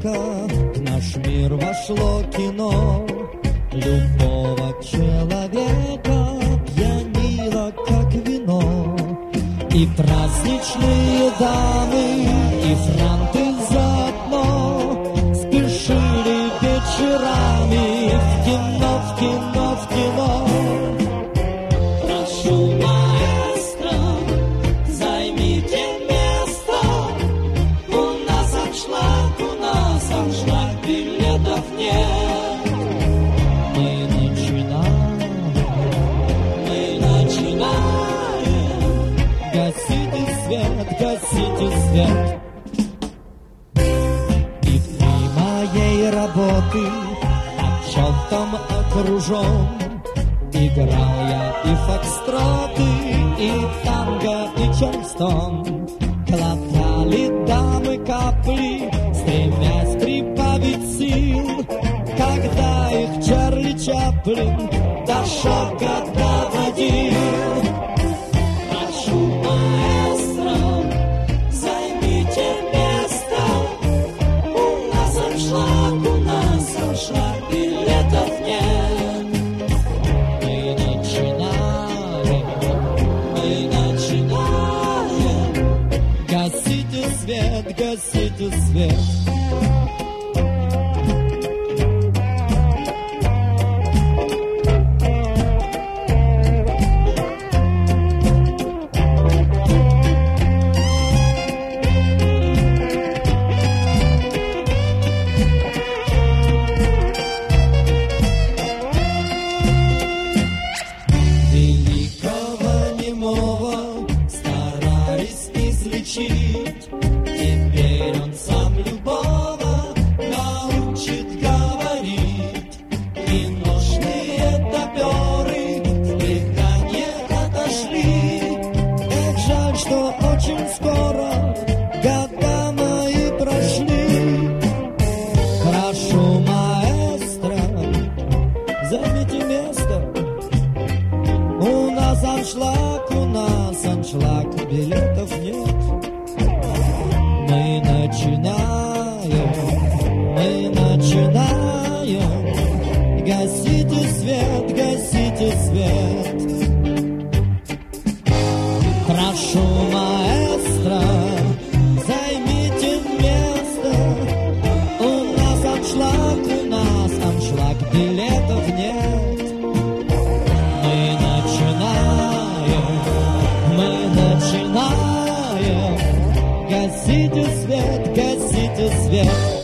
века в наш мир вошло кино. Любого человека пьянило, как вино. И праздничные дамы, и франты заодно спешили вечерами в кино, в кино, в кино. Прошу, маэстро, займите место. У нас аншлаг, билетов нет. Мы начинаем. Гасите свет. И при моей работы отчетом окружен. Играл я и фокстроты, и танго, и чарльстон. Глотали дамы капли, стремясь прибавить сил, когда их Чарли Чаплин до шока доводил. Прошу, маэстро, займите место. У нас аншлаг, билетов нет. Мы начинаем. Гасите свет. Теперь он сам любого научит говорить. Киношные топеры в предание отошли. Эх, жаль, что очень скоро года мои прошли. Прошу, маэстро, займите место. У нас аншлаг, билетов нет. Мы начинаем. Гасите свет. Прошу, маэстро, займите место. У нас аншлаг, билетов нет. Мы начинаем. Гасите свет.